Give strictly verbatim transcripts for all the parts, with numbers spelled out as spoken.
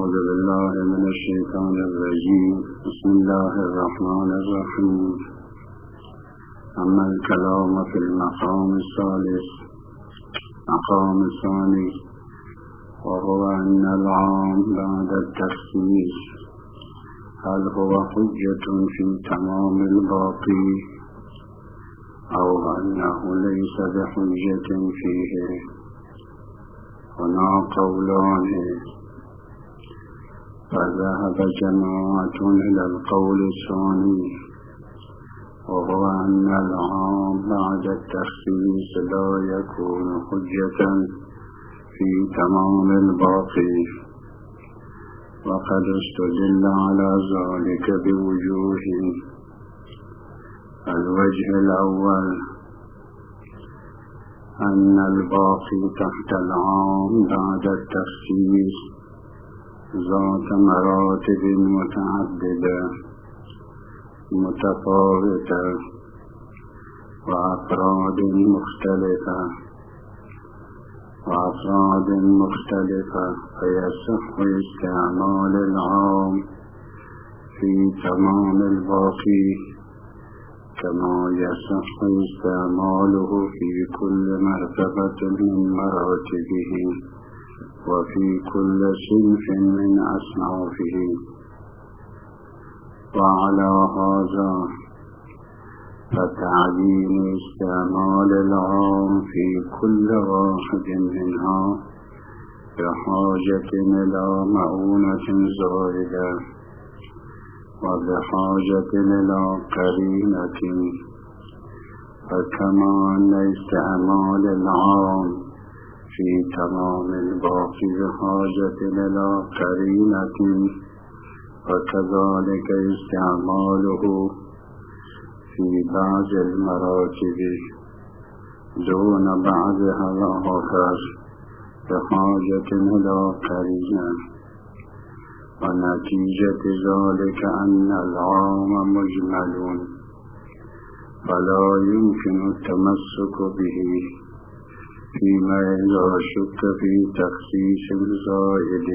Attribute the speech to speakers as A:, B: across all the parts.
A: أعوذ بالله من الشيطان الرجيم. بسم الله الرحمن الرحيم. أما الكلام في المقام الثالث مقام الثاني وهو أن العام بعد التخصيص هل هو حجة في تمام الباقي أو أنه ليس بحجة فيه؟ هنا قولان، فذهب جماعة إلى القول الثاني وهو أن العام بعد التخصيص لا يكون حجة في تمام الباقي، وقد استدل على ذلك بوجوه. الوجه الأول أن الباقي تحت العام بعد التخصيص ذات مراتب متعددة متفاوتة وأفراد مختلفة وأفراد مختلفة فيصح استعمال العام في تمام الباقي كما يصح استعماله في كل مرتبة من مراتبه وفي كل صنف من أصنافه. وعلى هذا فتعيين استعمال العام في كل واحد منها بحاجة إلى مؤونة زائدة وبحاجة إلى قرينة، فكما أن استعمال العام في تمام الباقي بحاجة إلى قرينة، وكذلك استعماله في بعض المراتب دون بعضها الآخر بحاجة إلى قرينة. ونتيجة ذلك أن العام مجمل فلا يمكن التمسك به فيما إذا شك في تخصيص زائد،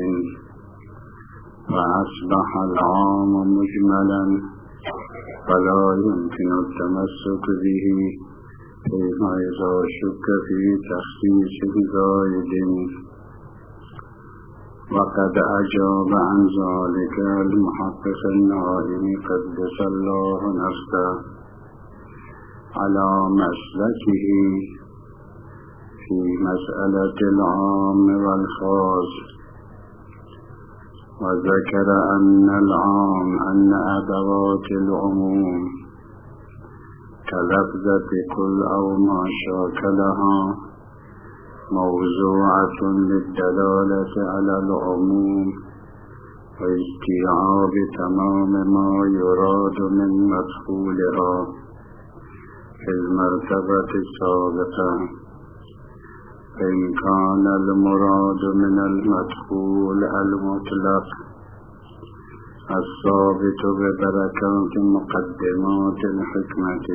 A: فأصبح العام مجملا فلا يمكن التمسك به فيما إذا شك في تخصيص زائد. وقد أجاب عن ذلك المحقق النائي قدس الله نفسه على مسلكه في مسألة العام والخاص، وذكر أن العام أن أدوات العموم كلفظة كل أو ما شاكلها موضوعة للدلالة على العموم واستيعاب تمام ما يراد من مدخولها في المرتبة السابقة، إن كان المراد من المدخول المطلق الثابت ببركات مقدمات الحكمة.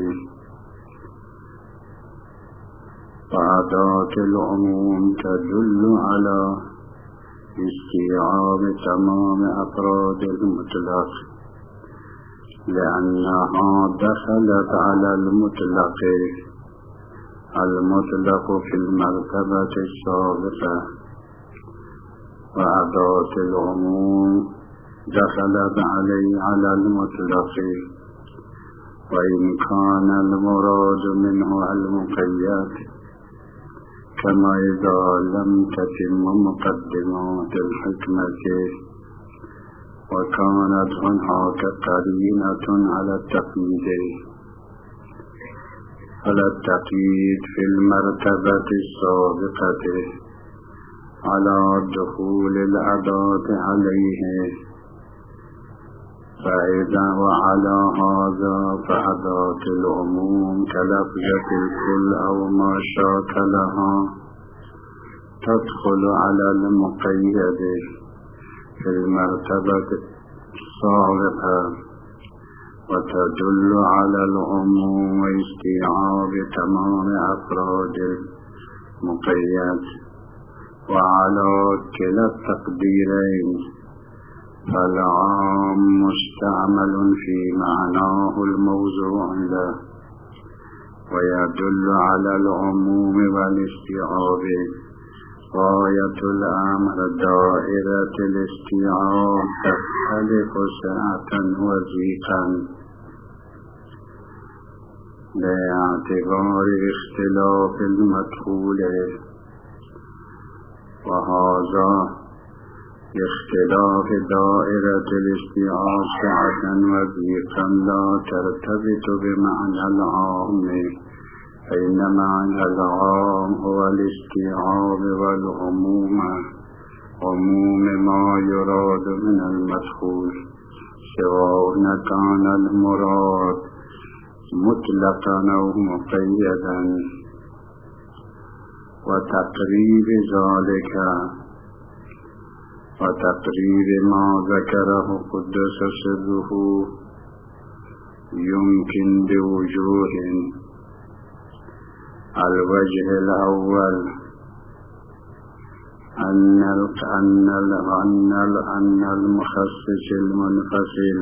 A: وأداة العموم تدل على استيعاب تمام أفراد المطلق لأنها دخلت على المطلق المطلق في المرتبة السابقة، وأداة العموم دخلت عليه على المطلق، وإن كان المراد منه المقيد كما إذا لم تتم مقدمات الحكمة وكانت هناك قرينة على التقييد على التقييد في المرتبة السابقة على دخول الأداة عليه، فإذا وعلى هذا فأداة العموم كلفظة الكل أو ما شاكلها تدخل على المقيد في المرتبة السابقة وتدل على العموم واستيعاب تمام أفراد المقيد. وعلى كلا التقديرين فالعام مستعمل في معناه الموضوع له، ويدل على العموم والاستيعاب. غاية الأمر دائرة الاستيعاب تختلف سعة وضيقا باعتبار اختلاف المدخول، وهذا اختلاف دائرة الاستيعاب سعة وضيقا لا ترتبط بمعنى العام، فإن معنى العام هو الاستيعاب والعموم، عموم ما يراد من المدخول، سواء كان المراد مطلقا أو مقيدا. وتقريب ذلك وتقريب ما ذكره قدس سره يمكن بوجوه. الوجه الأول أن أن أن أن المخصص المنفصل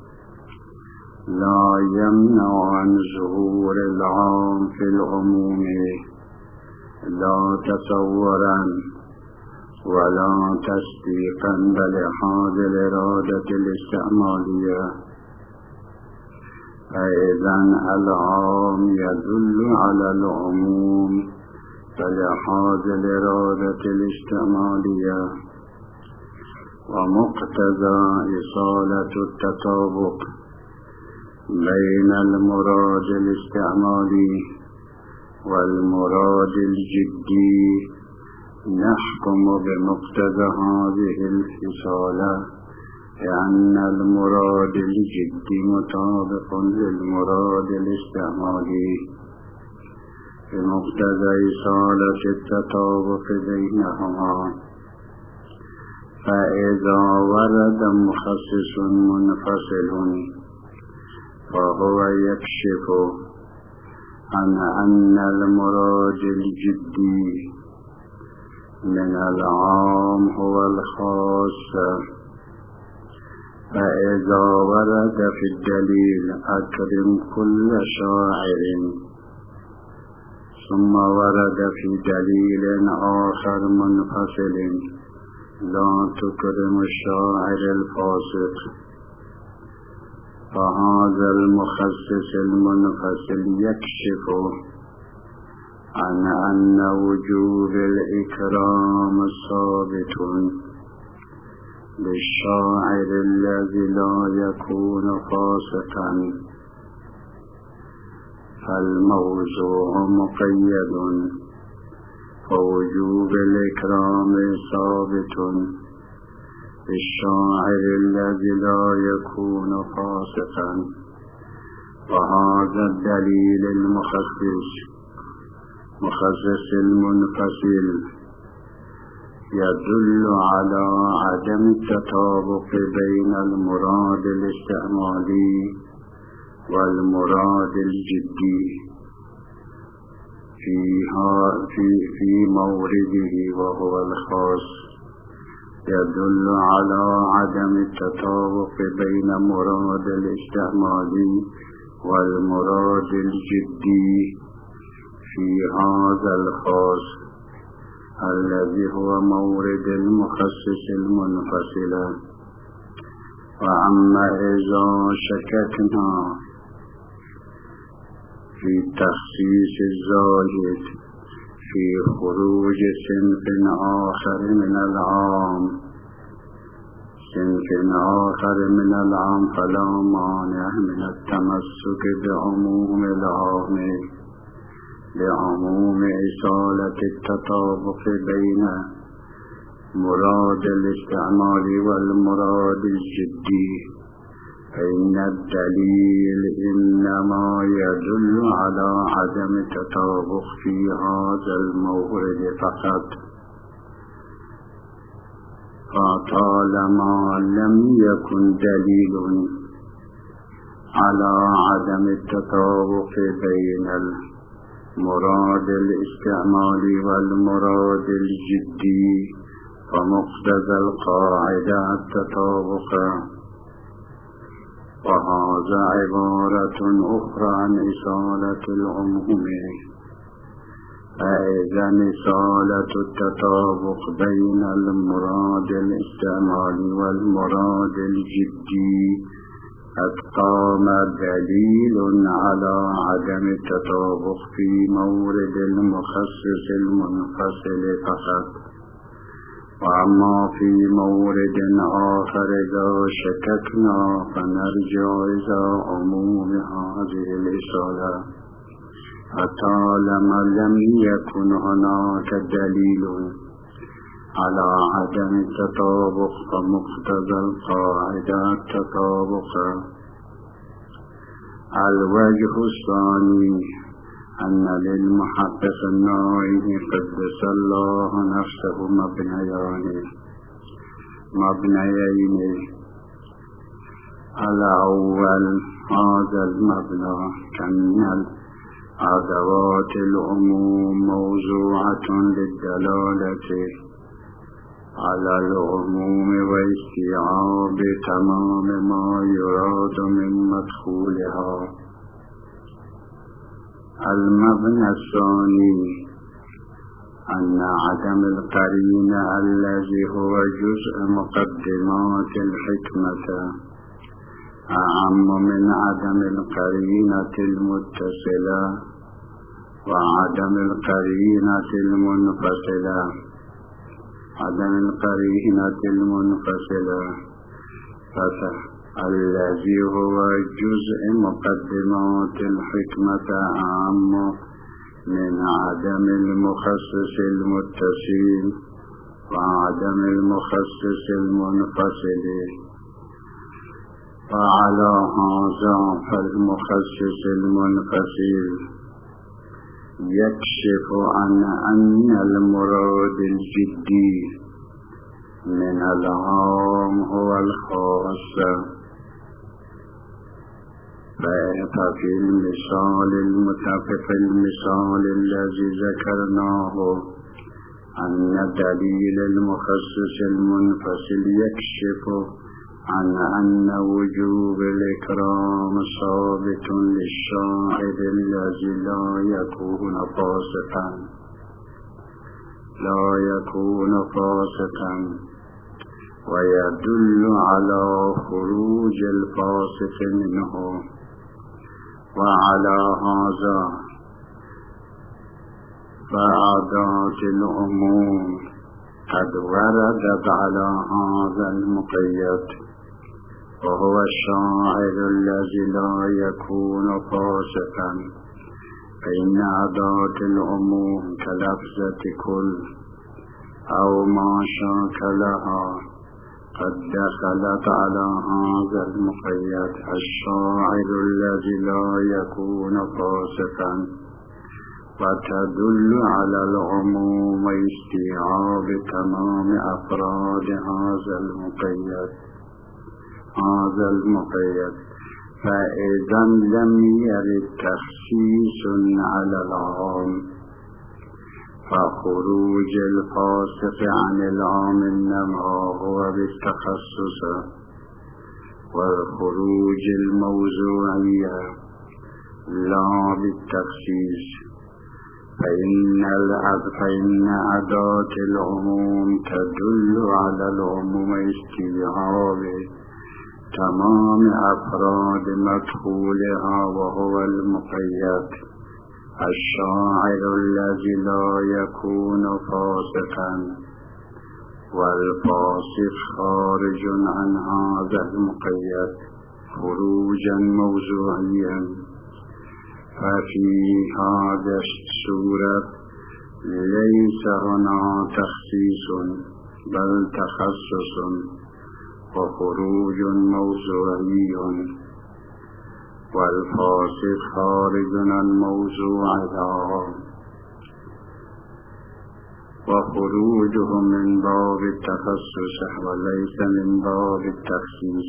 A: لا يمنع عن ظهور العام في العموم، لا تصورا ولا تصديقا بلحاظ الإرادة الاستعمالية. فإذن العام يدل على العموم بلحاظ الإرادة الاستعمالية، ومقتضى إصالة التطابق بين المراد الاستعمالي والمراد الجدي نحكم بمقتضى هذه الإصالة لأن المراد الجدي مطابق للمراد الاستعمالي بمقتضى إصالة التطابق بينهما. فإذا ورد مخصص منفصل فهو يكشف عن أن المراد الجدي من العام هو الخاص. فإذا ورد في الدليل أكرم كل شاعر، ثم ورد في دليل آخر منفصل لا تكرم الشاعر الفاسق، فهذا المخصص المنفصل يكشف عن أن وجوب الإكرام ثابت للشاعر الذي لا يكون فاسقا، فالموضوع مقيد، فوجوب الإكرام ثابت للشاعر الذي لا يكون فاسقا. وهذا الدليل المخصص مخصص المنفصل يدل على عدم التطابق بين المراد الاستعمالي والمراد الجدي فيها في في مورده وهو الخاص، يدل على عدم التطابق بين مراد الاستعمالي والمراد الجدي في هذا الخاص الذي هو مورد المخصص المنفصل. وأما إذا شككنا في تخصيص الزاهد في خروج صنف آخر من العام صنف آخر من العام فلا مانع من التمسك بعموم العام لعموم إصالة التطابق بين مراد الاستعمال والمراد الجدي، فإن الدليل إنما يدل على عدم التطابق في هذا المورد فقط. فطالما لم يكن دليل على عدم التطابق بين المراد الاستعمالي والمراد الجدي، فمقتضى القاعدة التطابق. وهذا عبارة أخرى عن إصالة العموم. فإذا إصالة التطابق بين المراد الاستعمالي والمراد الجدي قد قام دليل على عدم التطابق في مورد المخصص المنفصل فقط. وأما في مورد آخر إذا شككنا فنرجع إلى عموم هذه الإصالة فطالما لم يكن هناك دليل على عدم التطابق فمقتضى القاعدة التطابق. الوجه الثاني أن للمحقق النائي قدس الله نفسه مبنيان مبنيين. الأول هذا المبنى كأن أدوات العموم موضوعة للدلالة على العموم واستيعاب تمام ما يراد من مدخولها. المبنى الثاني أن عدم القرينة الذي هو جزء مقدمات الحكمة أعم من عدم القرينة المتصلة وعدم القرينة المنفصلة. عدم القرينة المنفصلة الذي هو جزء مقدمات الحكمة أعم من عدم المخصص المتصل وعدم المخصص المنفصل. وعلى هذا فالمخصص المنفصل يكشف عن أن المراد الجدي من العام هو الخاص. ففي المثال المتفق المثال الذي ذكرناه أن دليل المخصص المنفصل يكشف عن أن وجوب الإكرام ثابت للشاهد الذي لا يكون فاسقا لا يكون فاسقا ويدل على خروج الفاسق منه. وعلى هذا فعادات العموم قد وردت على هذا المقيد وهو الشاعر الذي لا يكون فاسقا. فإن عادات العموم كلفظة كل أو ما شاكلها قد دخلت على هذا المقيد الشاعر الذي لا يكون فاسقا وتدل على العموم واستيعاب تمام أفراد هذا المقيد هذا المقيد. فإذا لم يرد تخصيص على العام فخروج الفاسق عن العام إنما هو بالتخصص والخروج الموضوعية لا بالتخصيص. فإن فإن أداة العموم تدل على العموم استيعاب تمام أفراد مدخولها وهو المقيد الشاعر الذي لا يكون فاسقا. والفاسق خارج عن هذا المقيد خروجا موضوعيا. ففي هذا الصورة ليس هنا تخصيص بل تخصص وخروج موضوعي. والفاسق خارج عن موضوعها وخروجه من باب التخصص وليس من باب التخصيص.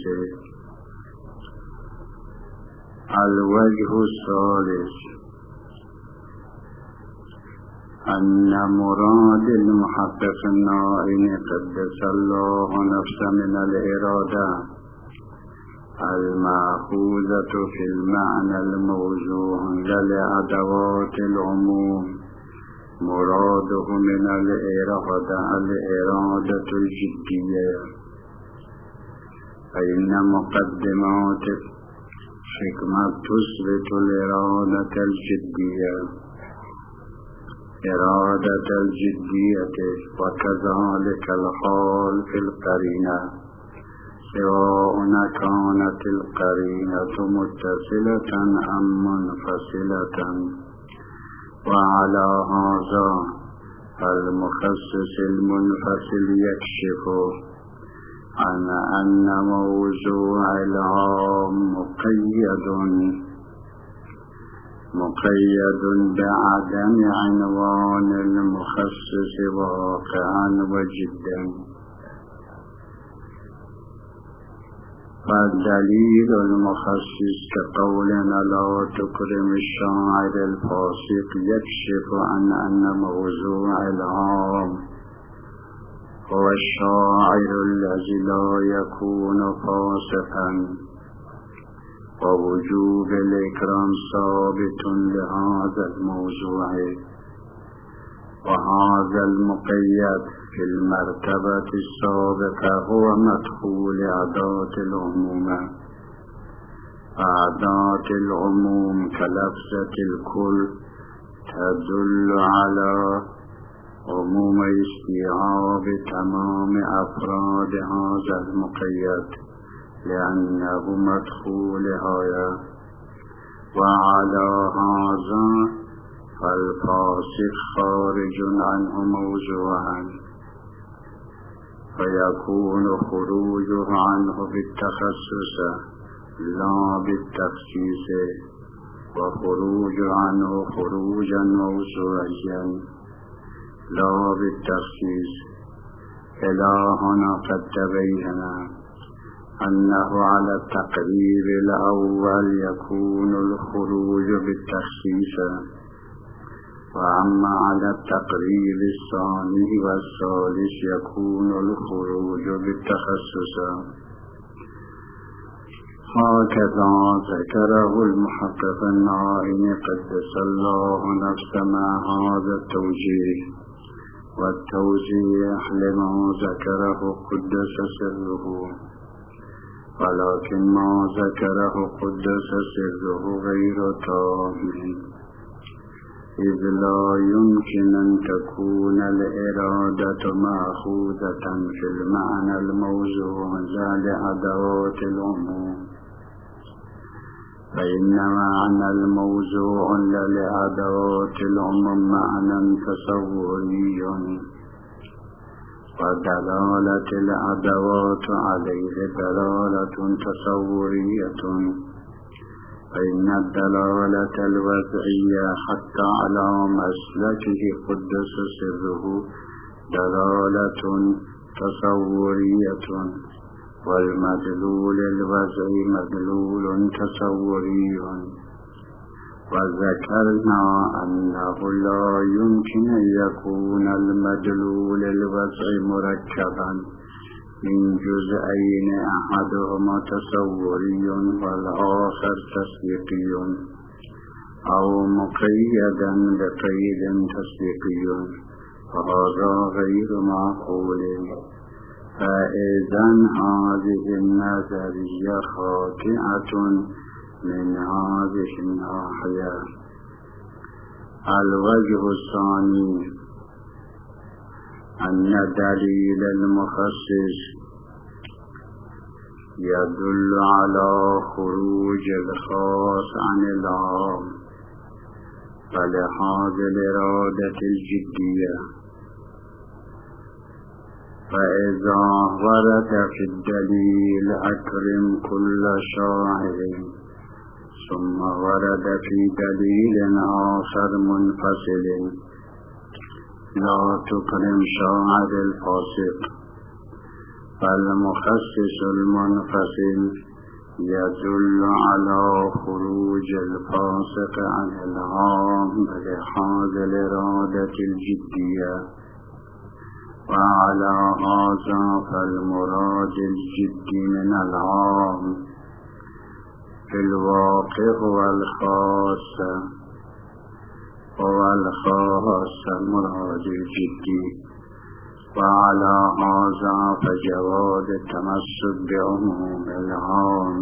A: الوجه الثالث أن مراد المحقق النائم قدس الله نفس من الإرادة المأخوذة في المعنى الموزون للأدوات العموم مراده من الإرادة الإرادة الجدية، فإن مقدمات حكمة تثبت الإرادة الجدية إرادة الجدية، وكذلك الحال في القرينة سواء كانت القرينة متصلة أم منفصلة. وعلى هذا المخصص المنفصل يكشف عن أن موضوع العام مقيد مقيد بعدم عنوان المخصص واقعا وجدا. فالدليل المخصص كقولنا لا تكرم الشاعر الفاسق يكشف عن أن موضوع العام هو الشاعر الذي لا يكون فاسقا، ووجوب الإكرام ثابت لهذا الموضوع. وهذا المقيد في المرتبة السابقة هو مدخول أداة العموم. أداة العموم كلفظة الكل تدل على عموم استيعاب تمام أفراد هذا المقيد لأنه مدخولها. وعلى هذا فالفاسق خارج عنه موضوعا، فيكون خروجه عنه بالتخصص لا بالتخصيص، وخروج عنه خروجا موضوعيا لا بالتخصيص. إلى هنا قد تبين أنه على التقرير الأول يكون الخروج بالتخصيص، وأما على التقرير الثاني والثالث يكون الخروج بالتخصص. هكذا ذكره المحقق النائم قدس الله نفس مع هذا التوجيه والتوجيه لما ذكره قدس سره، ولكن ما ذكره قدس سره غير تام، إذ لا يمكن أن تكون الإرادة مأخوذة في المعنى الموزون لأدوات العموم، فإن معنى الموزون لأدوات العموم معنى تصوري، ودلالة الأدوات عليه دلالة تصورية. فإن الدلالة الوضعية حتى على مسلكه قدس سره دلالة تصورية، والمدلول الوضعي مدلول تصوري. وذكرنا أنه لا يمكن أن يكون المدلول الوضعي مركبا من جزئين أحدهما تصوري والآخر تصديقي، أو مقيدا بقيد تصديقي، فهذا غير معقول. فإذن هذه النظرية خاطئة من هذه الناحية. الوجه الثاني أن دليل المخصص يدل على خروج الخاص عن العام، فلهذا الإرادة الجدية. فإذا ورد في الدليل أكرم كل شاعر، ثم ورد في دليل آخر منفصل لا تكرم شاعر الفاسق، فالمخصص المنفصل يدل على خروج الفاسق عن العام بلحاظ الإرادة الجدية، وعلى هذا فالمراد الجدي من العام في الواقع هو الخاص، هو الخاص المراد الجدي. وعلى هذا فجواز التمسك بعموم العام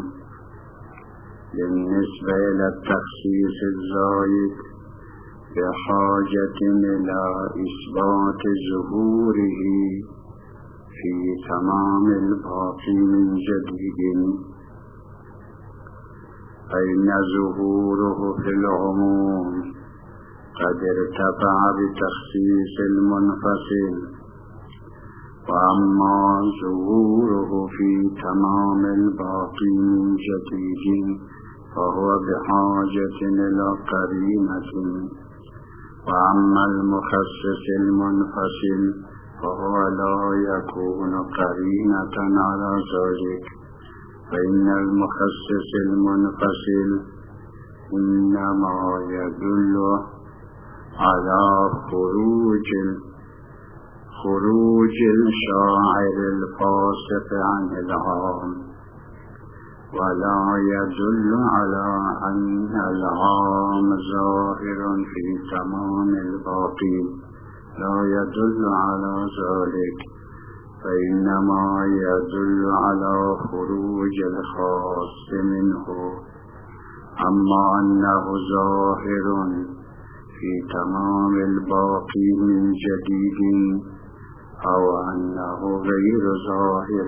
A: بالنسبة إلى التخصيص الزائد بحاجة إلى إثبات ظهوره في تمام الباقي من جديد، فإن ظهوره في العموم قد ارتفع بتخصيص المنفصل، وأما ظهوره في تمام الباقي من جديد فهو بحاجة إلى قرينة. وأما المخصص المنفصل فهو لا يكون قرينة على ذلك، فإن المخصص المنفصل إنما يدل على خروج خروج الشاعر الفاسق عن العام، ولا يدل على أن العام ظاهر في تمام الباقي، لا يدل على ذلك، فإنما يدل على خروج الخاص منه. أما أنه ظاهر في تمام الباقي من جديد أو أنه غير ظاهر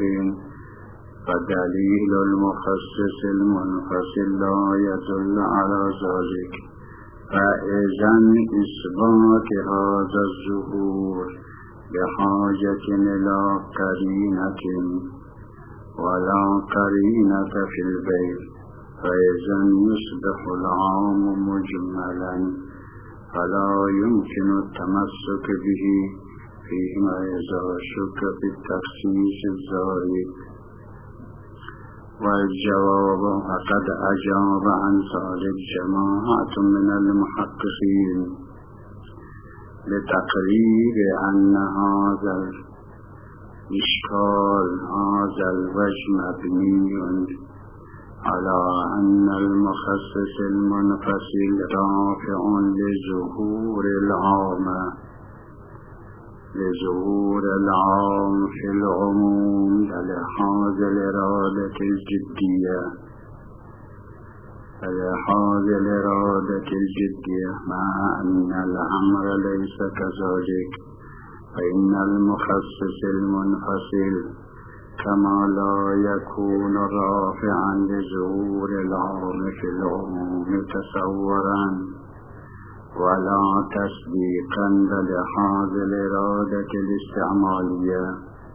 A: فدليل المخصص المنفصل لا يدل على ذلك، فإذن إثبات هذا الظهور بحاجة إلى قرينة، ولا قرينة في البيت، فإذن يصبح العام مجملا فلا يمكن التمسك به فيما إذا شك في التخصيص الزائد. والجواب فقد أجاب عن ذلك جماعة من المحققين لتقرير أن هذا الإشكال هذا الوجه مبني على أن المخصص المنفصل رافع لظهور العام لظهور العام في العموم لحاظ الإرادة الجدية لحاظ الإرادة الجدية مع أن الأمر ليس كذلك، فإن المخصص المنفصل كما لا يكون رافعا لظهور العام في العموم تصورا ولا تصديقا بلحاظ الإرادة الاستعمالية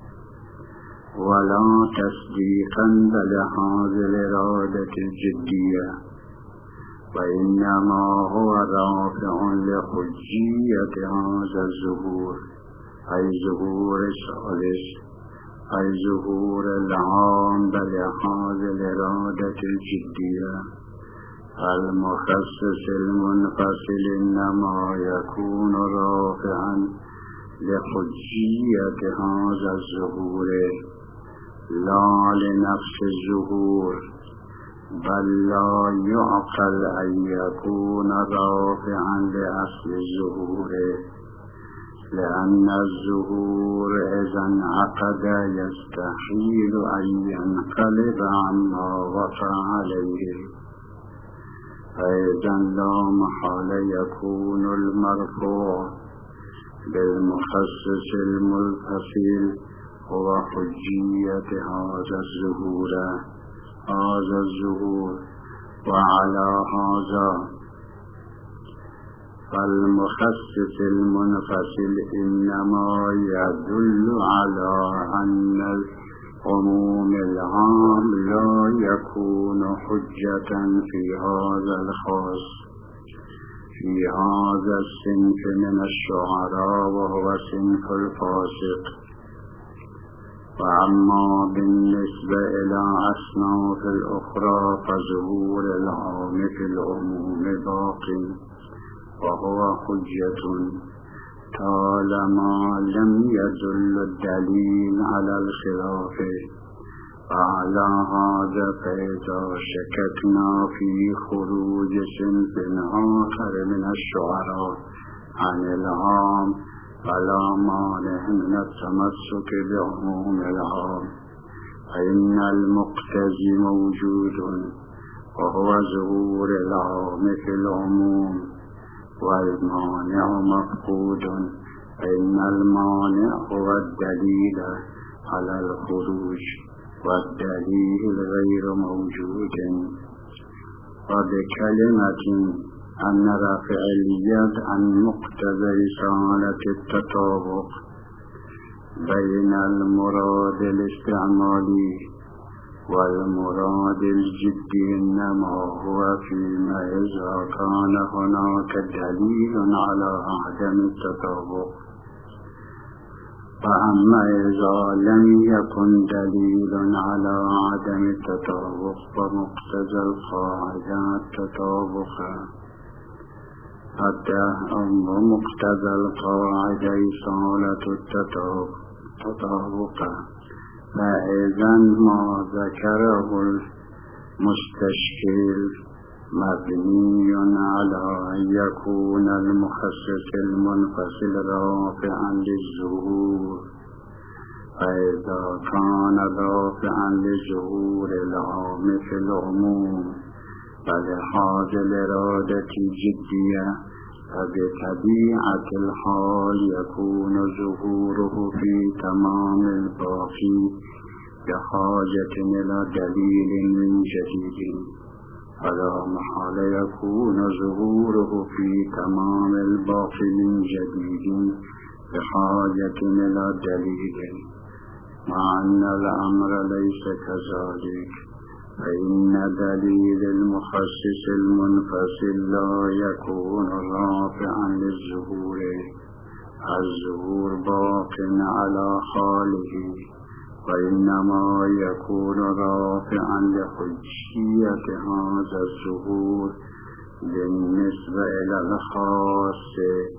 A: ولا تصديقا بلحاظ الإرادة الجدية، وإنما هو رافع لحجية هذا الظهور، أي ظهور الثالث، أي ظهور العام بلحاظ الإرادة الجدية. المخصص المنفصل إنما يكون رافعا لحجية هذا الظهور لا لنفس الظهور، بل لا يعقل أن يكون رافعا لأصل الظهور، لأن الظهور إذا انعقد يستحيل أن ينقلب عما وقع عليه، فإذا لا محالة يكون المرفوع بالمخصص المنفصل هو حجية هذا الظهور هذا الظهور وعلى هذا فالمخصص المنفصل إنما يدل على أن عموم العام لا يكون حجة في هذا الخاص في هذا الصنف من الشعراء وهو صنف الفاسق، وأما بالنسبة إلى أصناف الأخرى فظهور العام في العموم باق وهو حجة طالما لم يدل الدليل على الخلاف. وعلى هذا فإذا شككنا في خروج صنف آخر من الشعراء عن العام فلا مانع من التمسك بعموم العام، فإن المقتضي موجود وهو ظهور العام في العموم، والمانع مفقود، فإن المانع هو الدليل على الخروج والدليل غير موجود. وبكلمة أن رفع اليد عن مقتضى رسالة التطابق بين المراد الاستعمالي والمراد الجدي إنما هو فيما إذا كان هناك دليل على عدم التطابق. فأما إذا لم يكن دليل على عدم التطابق فمقتضى القاعدة التطابق، حتى أمر مقتضى القاعدة إصالة التطابق. فإذا ما ذكره المستشكل مبني على أن يكون المخصص المنفصل رافعا للظهور، فإذا كان رافعا لظهور العام في العموم فلهذا الإرادة الجدية، فبطبيعة الحال يكون ظهوره في تمام الباقي بحاجة إلى دليل من جديد، فلا محال يكون ظهوره في تمام الباقي من جديد بحاجة إلى دليل، مع أن الأمر ليس كذلك، فإن دليل المخصص المنفصل لا يكون رافعا للظهور، الظهور باق على حاله، وإنما يكون رافعا لحجية هذا الظهور بالنسبة إلى الخاص.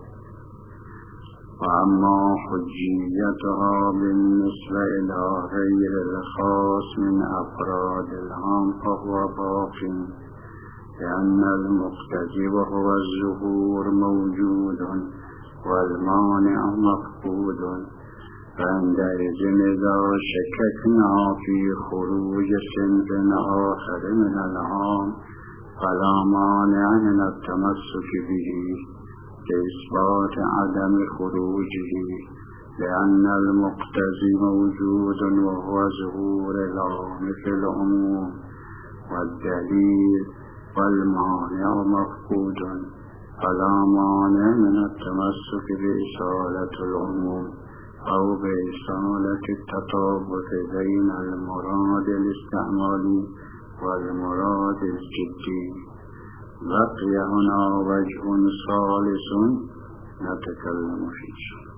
A: وأما حجيتها بالنسبة إلى غير الخاص من أفراد العام فهو باق، لأن المقتضي وهو الظهور موجود والمانع مفقود. فعندئذ إذا شككنا في خروج صنف آخر من العام فلا مانع من التمسك به لإثبات عدم خروجه، لأن المقتضي موجود وهو ظهور العام في العموم، والدليل والمانع مفقود، فلا مانع من التمسك بإصالة العموم أو بإصالة التطابق بين المراد الاستعمالي والمراد الجدي. بقي هنا وجه ثالث نتكلم فيه.